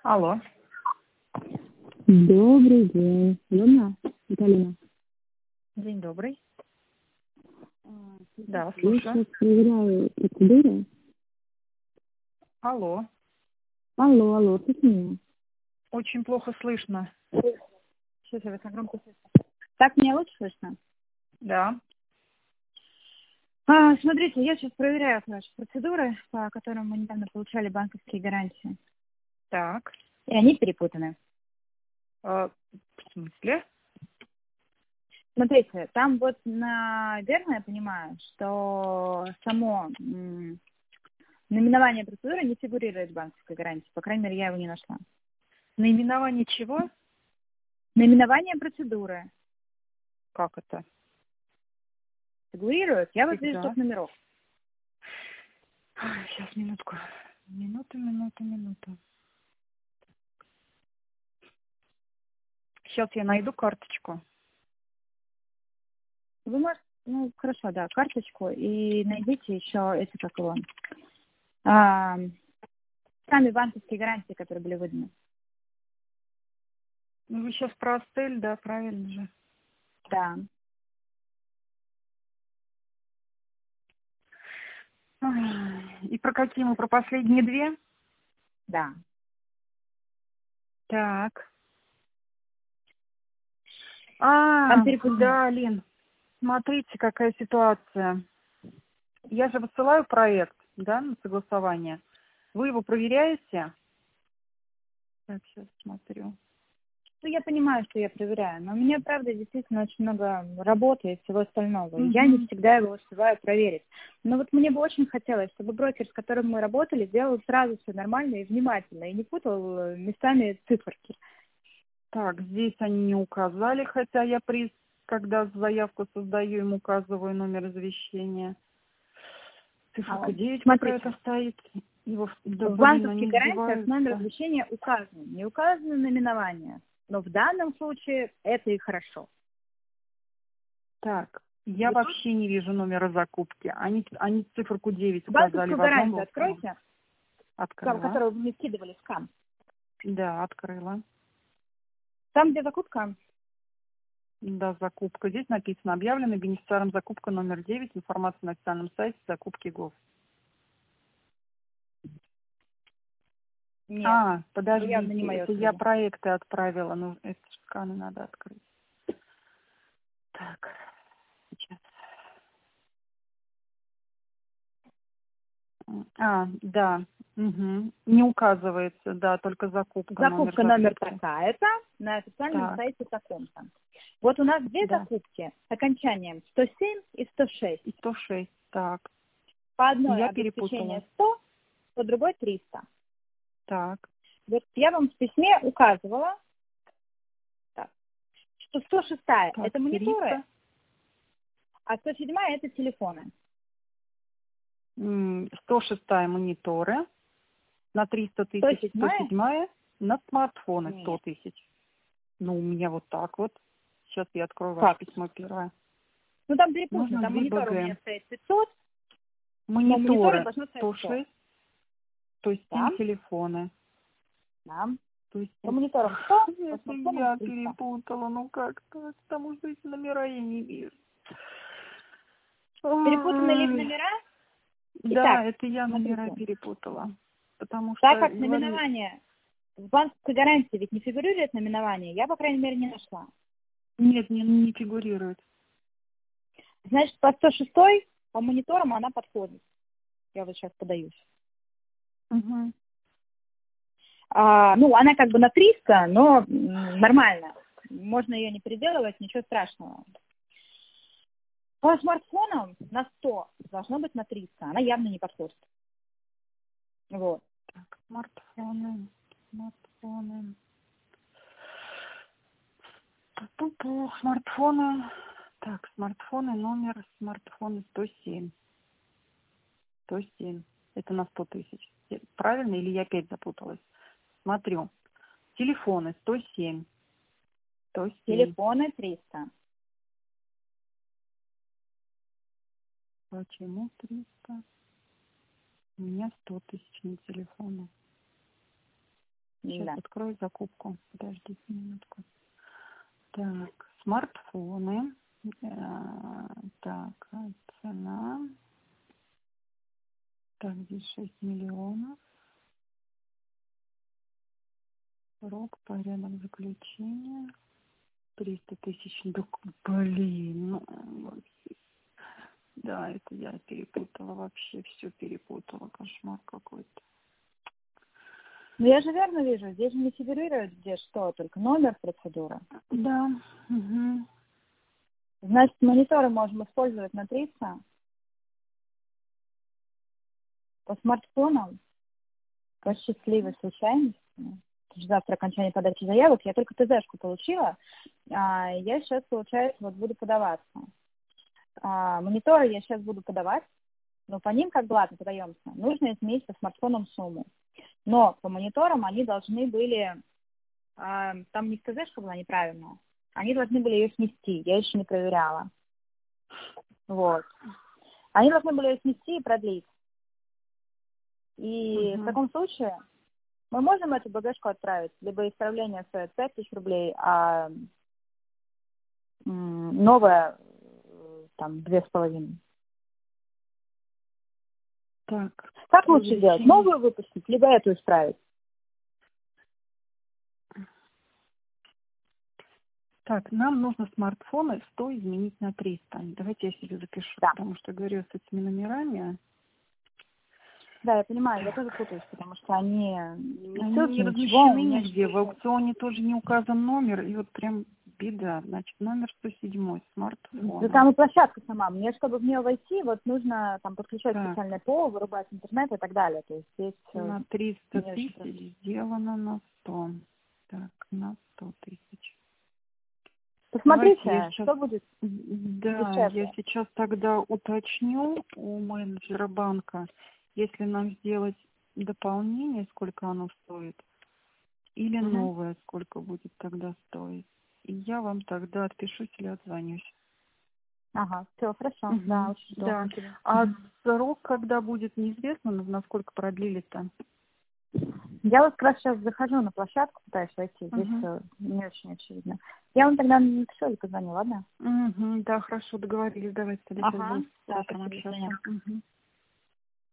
Алло. Добрый день. Лена? Виталина. День добрый. Да, вас Я слушаю. сейчас проверяю процедуры. Алло. Алло, слышно меня? Очень плохо слышно. Сейчас я вас громко слышу. Так мне лучше слышно? Да. Смотрите, я сейчас проверяю наши процедуры, по которым мы недавно получали банковские гарантии. Так. И они перепутаны. В смысле? Смотрите, там вот, наверное, я понимаю, что само наименование процедуры не фигурирует в банковской гарантии. По крайней мере, я его не нашла. Наименование чего? Наименование процедуры Как это? фигурирует. Я вот вижу Всегда. топ номеров. Сейчас, минутку. Минуту. Сейчас я найду карточку. Вы можете, хорошо, да, карточку и найдите еще эти, как его, сами банковские гарантии, которые были выданы. Ну, вы сейчас про Астель, да, правильно же. Да. И про какие мы? Про последние две? Да. Так. Там перепутано. Да, Лин. Смотрите, какая ситуация. Я же высылаю проект, да, на согласование. Вы его проверяете? Так, сейчас смотрю. Я понимаю, что я проверяю, но у меня, правда, действительно очень много работы и всего остального. И я не всегда его успеваю проверить. Но вот мне бы очень хотелось, чтобы брокер, с которым мы работали, сделал сразу все нормально и внимательно, и не путал местами циферки. Так, здесь они не указали, хотя я когда заявку создаю, им указываю номер извещения. Циферка 9 какая-то стоит. Его В банковских гарантиях номер извещения указан. Не указано наименование. Но в данном случае это и хорошо. Так, я вообще не вижу номера закупки. Они циферку 9 указали в банковскую одном. гарантию откройте, Открыла. которую вы мне скидывали в скан. Да, открыла. Там, где закупка? Да, закупка. Здесь написано: объявлена бенефициаром закупка номер 9. Информация на официальном сайте закупки ГОВ. Нет. Подождите, Явно не мое это я проекты отправила. Ну, эти сканы надо открыть. Так, сейчас. Да. Угу. Не указывается, да, только закупка. Закупка номер такая-то на официальном сайте таком-то. Вот у нас две закупки с окончанием 107 и 106. И 106, так. По одной я обеспечение 100, по другой 300. Так. Вот я вам в письме указывала, что 106-я это мониторы, 300. а 107-я это телефоны. 106-я мониторы, на 300 тысяч, 107-я на смартфоны 100 тысяч. Ну, у меня вот так вот. Сейчас я открою ваше письмо первое. Ну, там перепутано, там монитор у меня стоит 500, мониторы 106, то есть 7 телефоны. Да. То есть по мониторам 100, по смартфонам я перепутала, ну как так, потому что эти номера я не вижу. Перепутаны ли номера? Да, это я номера перепутала. Потому что... Так как наименование в банковской гарантии ведь не фигурирует наименование, я, по крайней мере, не нашла. Нет, не фигурирует. Значит, по 106 по мониторам она подходит. Я вот сейчас подаюсь. Угу. Она как бы на 300, но нормально. Можно ее не переделывать, ничего страшного. По смартфонам на 100 должно быть на 300. Она явно не подходит. Вот. Так, смартфоны. Смартфоны. Так, смартфоны, номер смартфона 107. 107. Это на 100 тысяч. Правильно или я опять запуталась? Смотрю. Телефоны 107. 107. Телефоны 300. Почему 300? У меня 100 тысяч на телефоне. Сейчас Да. открою закупку. Подождите минутку. Так, смартфоны. Так, цена. Так, здесь 6 миллионов. Срок, порядок заключения. 300 тысяч. Да, блин, ну, вообще. Да, это я перепутала вообще, все перепутала. Кошмар какой-то. Ну, я же верно вижу, здесь же не фигурирует где что, только номер процедуры. Да. Угу. Значит, мониторы можем использовать на 300. По смартфонам, по счастливой случайности. Это же завтра окончание подачи заявок. Я только ТЗшку получила. Я сейчас, получается, вот буду подаваться. Мониторы я сейчас буду подавать, но по ним, как ладно, подаемся, нужно изменить по смартфонам сумму. Но по мониторам они должны были, там не ТЗшка была неправильная, они должны были ее снести, я еще не проверяла. Вот. Они должны были ее снести и продлить. И в таком случае мы можем эту багажку отправить, либо исправление стоит 5000 рублей, а новое там 2,5. Так. Как лучше сделать? Новую выпустить, либо эту исправить? Так, нам нужно смартфоны 100 изменить на 300. Давайте я себе запишу, Да. потому что говорю с этими номерами. Да, я понимаю, я тоже путаюсь, потому что они не Они ссылки, не ничего. размещены нигде. В аукционе тоже не указан номер. И вот прям беда. Значит, номер 107, смартфон. Да там и площадка сама. Мне, чтобы в нее войти, вот нужно там подключать Так. специальное ПО, вырубать интернет и так далее. То есть здесь На 300 не очень тысяч сделано на 100. Так, на 100 тысяч. Посмотрите, Я сейчас, что будет да, дешевле. я сейчас тогда уточню у менеджера банка, если нам сделать дополнение, сколько оно стоит, или новое, сколько будет тогда стоить. И я вам тогда отпишусь или отзвонюсь. Ага, все, хорошо. Да, очень Да. здорово. А срок, когда будет, неизвестно, насколько продлили-то? Я вот как раз сейчас захожу на площадку, пытаюсь войти. Здесь не очень очевидно. Я вам тогда напишу или позвоню, ладно? Да, хорошо, договорились. Давайте тогда сейчас будем с оператором общаться.